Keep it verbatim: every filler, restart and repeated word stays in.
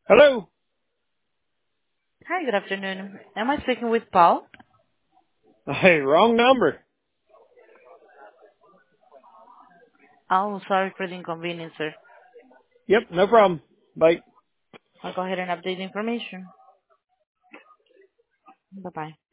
Hello. Hi, good afternoon. Am I speaking with Paul? Hey, wrong number. Oh, sorry for the inconvenience, sir. Yep, no problem. Bye. I'll go ahead and update the information. Bye-bye.